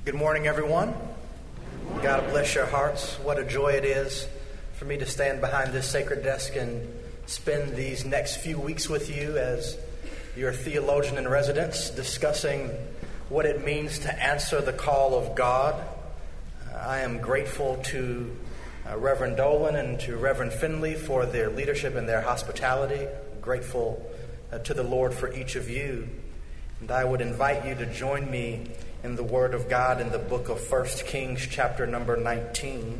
Good morning, everyone. God bless your hearts. What a joy it is for me to stand behind this sacred desk and spend these next few weeks with you as your theologian in residence, discussing what it means to answer the call of God. I am grateful to Reverend Dolan and to Reverend Finley for their leadership and their hospitality. I'm grateful to the Lord for each of you. And I would invite you to join me in the Word of God in the book of 1 Kings, chapter number 19.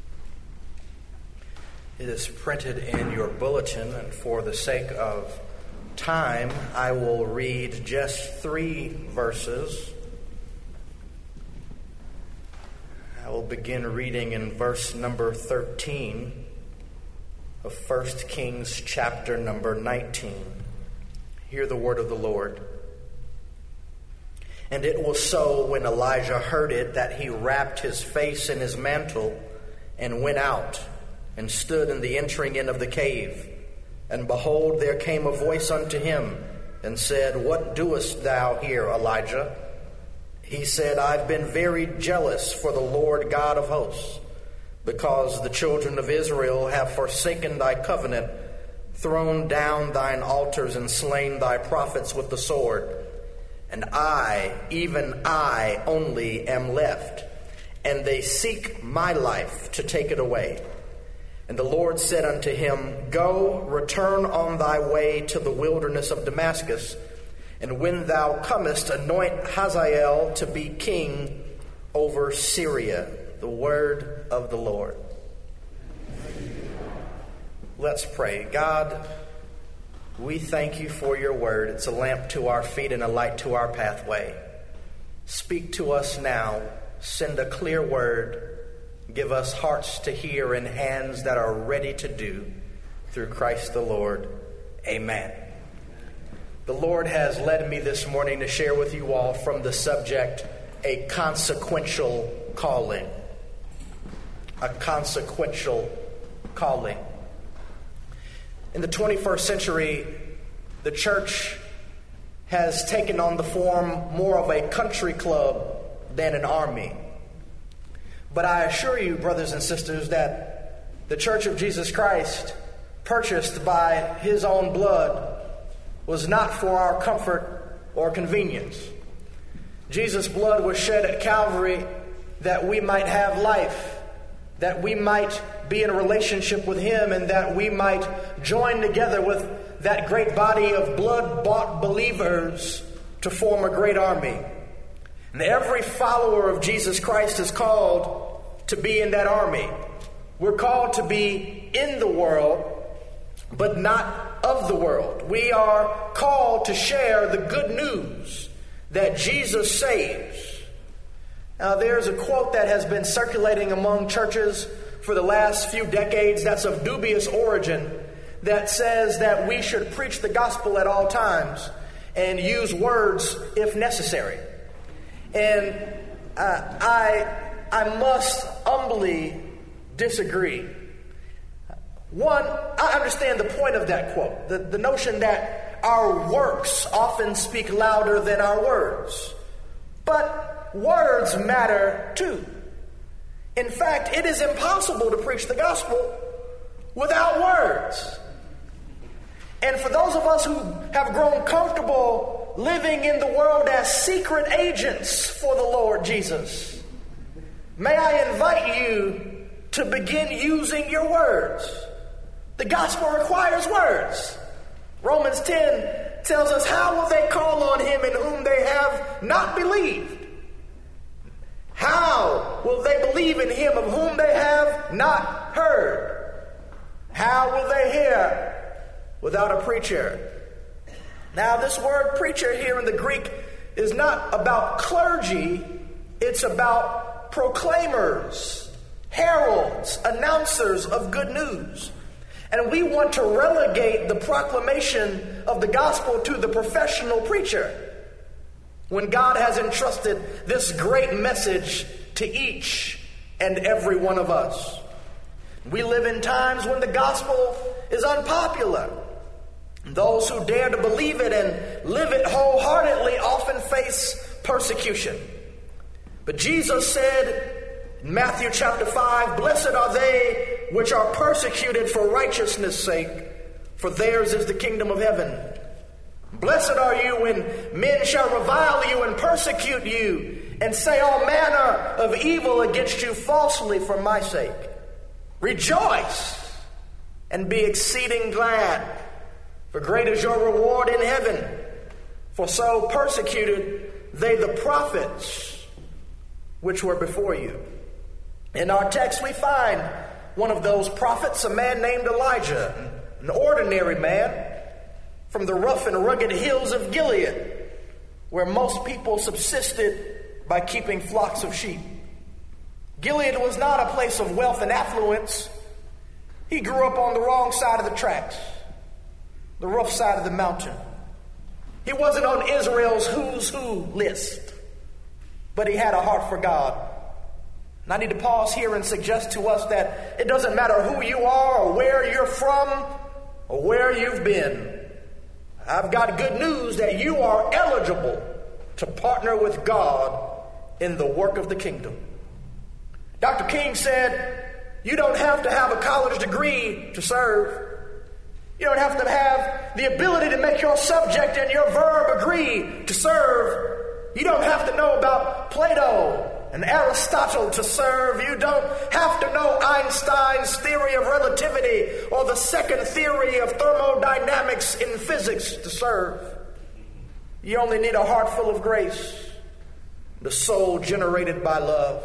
It is printed in your bulletin, and for the sake of time, I will read just 3 verses. I will begin reading in verse number 13 of 1 Kings, chapter number 19. Hear the word of the Lord. And it was so, when Elijah heard it, that he wrapped his face in his mantle and went out and stood in the entering in of the cave. And behold, there came a voice unto him and said, What doest thou here, Elijah? He said, I've been very jealous for the Lord God of hosts, because the children of Israel have forsaken thy covenant, thrown down thine altars, and slain thy prophets with the sword. And I, even I only, am left, and they seek my life to take it away. And the Lord said unto him, Go, return on thy way to the wilderness of Damascus, and when thou comest, anoint Hazael to be king over Syria. The word of the Lord. Let's pray. God, we thank you for your word. It's a lamp to our feet and a light to our pathway. Speak to us now. Send a clear word. Give us hearts to hear and hands that are ready to do. Through Christ the Lord. Amen. The Lord has led me this morning to share with you all from the subject, a consequential calling. A consequential calling. In the 21st century, the church has taken on the form more of a country club than an army. But I assure you, brothers and sisters, that the Church of Jesus Christ, purchased by his own blood, was not for our comfort or convenience. Jesus' blood was shed at Calvary that we might have life, that we might be in a relationship with him, and that we might join together with that great body of blood-bought believers to form a great army. And every follower of Jesus Christ is called to be in that army. We're called to be in the world, but not of the world. We are called to share the good news that Jesus saves. Now, there's a quote that has been circulating among churches for the last few decades that's of dubious origin, that says that we should preach the gospel at all times and use words if necessary. And I must humbly disagree. One, I understand the point of that quote, the notion that our works often speak louder than our words. But words matter too. In fact, it is impossible to preach the gospel without words. And for those of us who have grown comfortable living in the world as secret agents for the Lord Jesus, may I invite you to begin using your words. The gospel requires words. Romans 10 tells us, how will they call on him in whom they have not believed? How will they believe in him of whom they have not heard? How will they hear without a preacher? Now, this word preacher here in the Greek is not about clergy. It's about proclaimers, heralds, announcers of good news. And we want to relegate the proclamation of the gospel to the professional preacher, when God has entrusted this great message to each and every one of us. We live in times when the gospel is unpopular. Those who dare to believe it and live it wholeheartedly often face persecution. But Jesus said in Matthew chapter 5, "Blessed are they which are persecuted for righteousness' sake, for theirs is the kingdom of heaven. Blessed are you when men shall revile you and persecute you, and say all manner of evil against you falsely for my sake. Rejoice and be exceeding glad, for great is your reward in heaven. For so persecuted they the prophets which were before you." In our text we find one of those prophets, a man named Elijah, an ordinary man from the rough and rugged hills of Gilead, where most people subsisted by keeping flocks of sheep. Gilead was not a place of wealth and affluence. He grew up on the wrong side of the tracks, the rough side of the mountain. He wasn't on Israel's who's who list, but he had a heart for God. And I need to pause here and suggest to us that it doesn't matter who you are or where you're from or where you've been. I've got good news that you are eligible to partner with God in the work of the kingdom. Dr. King said, you don't have to have a college degree to serve. You don't have to have the ability to make your subject and your verb agree to serve. You don't have to know about Plato and Aristotle to serve. You don't have to know Einstein's theory of relativity or the second theory of thermodynamics in physics to serve. You only need a heart full of grace, the soul generated by love.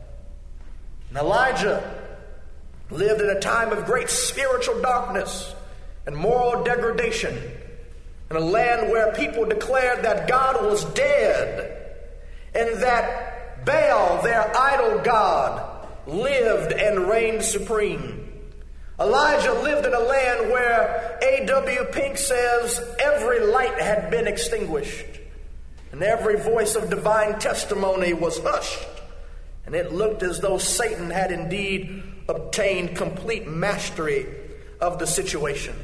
And Elijah lived in a time of great spiritual darkness and moral degradation, in a land where people declared that God was dead and that Baal, their idol god, lived and reigned supreme. Elijah lived in a land where A.W. Pink says every light had been extinguished and every voice of divine testimony was hushed, and it looked as though Satan had indeed obtained complete mastery of the situation.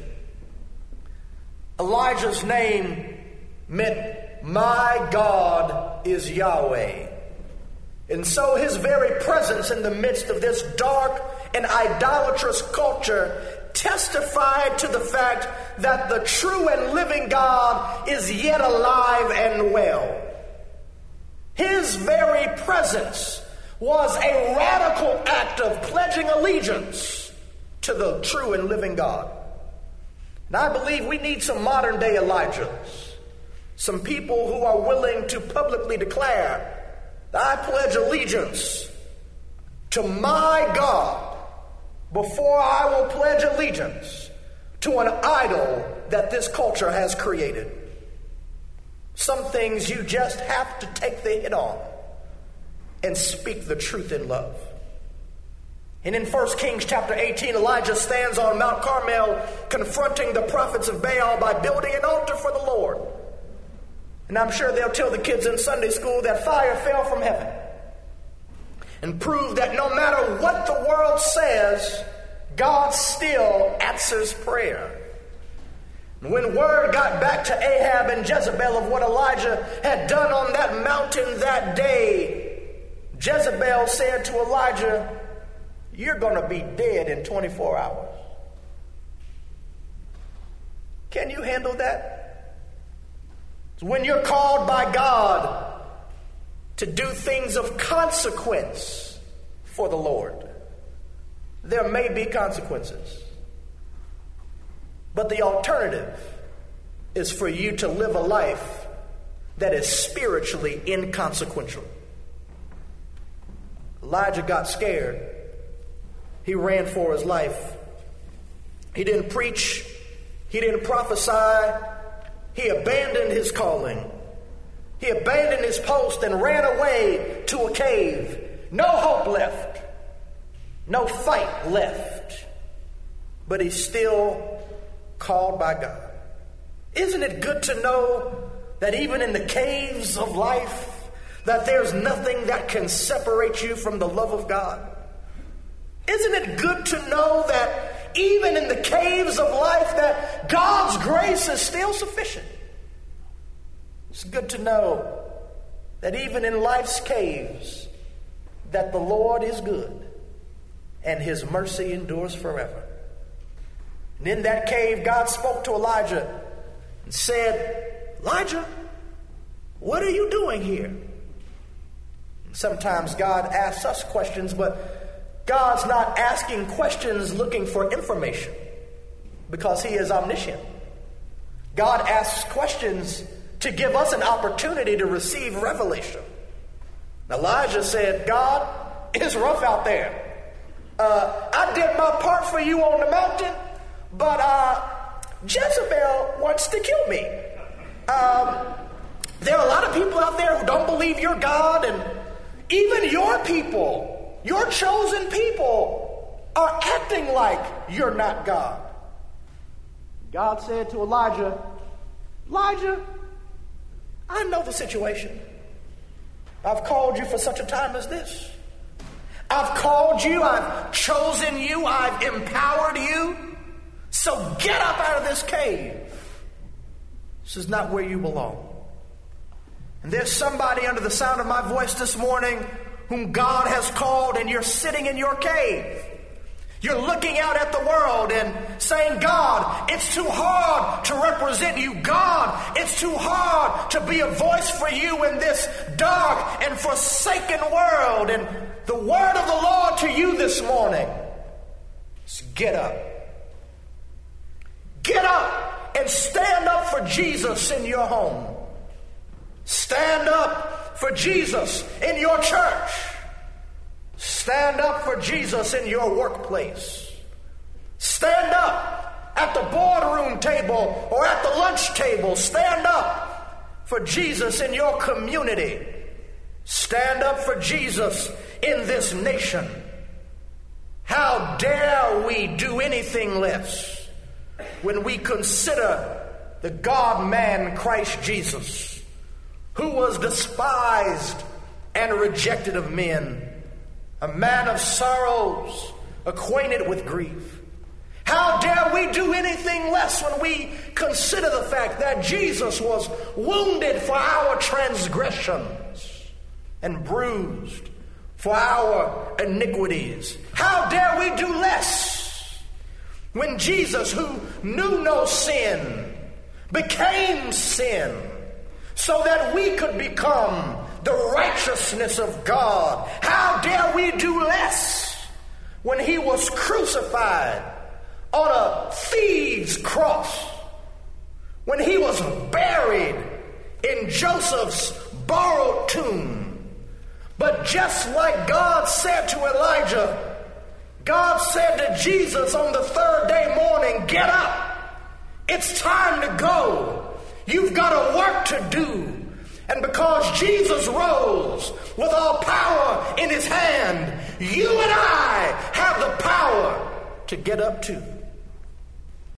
Elijah's name meant, "My God is Yahweh." And so his very presence in the midst of this dark and idolatrous culture testified to the fact that the true and living God is yet alive and well. His very presence was a radical act of pledging allegiance to the true and living God. And I believe we need some modern day Elijahs, some people who are willing to publicly declare, "I pledge allegiance to my God before I will pledge allegiance to an idol that this culture has created." Some things you just have to take the hit on and speak the truth in love. And in 1 Kings chapter 18, Elijah stands on Mount Carmel confronting the prophets of Baal by building an altar for the Lord. And I'm sure they'll tell the kids in Sunday school that fire fell from heaven and prove that no matter what the world says, God still answers prayer. And when word got back to Ahab and Jezebel of what Elijah had done on that mountain that day, Jezebel said to Elijah, "You're going to be dead in 24 hours. Can you handle that? When you're called by God to do things of consequence for the Lord, there may be consequences. But the alternative is for you to live a life that is spiritually inconsequential. Elijah got scared. He ran for his life. He didn't preach. He didn't prophesy. He abandoned his calling. He abandoned his post and ran away to a cave. No hope left. No fight left. But he's still called by God. Isn't it good to know that even in the caves of life, that there's nothing that can separate you from the love of God? Isn't it good to know that even in the caves of life that God's grace is still sufficient? It's good to know that even in life's caves, that the Lord is good and his mercy endures forever. And in that cave, God spoke to Elijah and said, Elijah, what are you doing here? Sometimes God asks us questions, but God's not asking questions looking for information because he is omniscient. God asks questions to give us an opportunity to receive revelation. Elijah said, God, it's rough out there. I did my part for you on the mountain, but Jezebel wants to kill me. There are a lot of people out there who don't believe you're God, and even your people, your chosen people, are acting like you're not God. God said to Elijah, Elijah, I know the situation. I've called you for such a time as this. I've called you, I've chosen you, I've empowered you. So get up out of this cave. This is not where you belong. And there's somebody under the sound of my voice this morning whom God has called, and you're sitting in your cave. You're looking out at the world and saying, God, it's too hard to represent you. God, it's too hard to be a voice for you in this dark and forsaken world. And the word of the Lord to you this morning is get up. Get up and stand up for Jesus in your home. Stand up for Jesus in your church. Stand up for Jesus in your workplace. Stand up at the boardroom table or at the lunch table. Stand up for Jesus in your community. Stand up for Jesus in this nation. How dare we do anything less when we consider the God-man Christ Jesus, who was despised and rejected of men, a man of sorrows, acquainted with grief. How dare we do anything less when we consider the fact that Jesus was wounded for our transgressions and bruised for our iniquities? How dare we do less when Jesus, who knew no sin, became sin so that we could become the righteousness of God? How dare we do less when he was crucified on a thief's cross, when he was buried in Joseph's borrowed tomb? But just like God said to Elijah, God said to Jesus on the third day morning, get up. It's time to go. You've got a work to do. And because Jesus rose with all power in his hand, you and I have the power to get up too.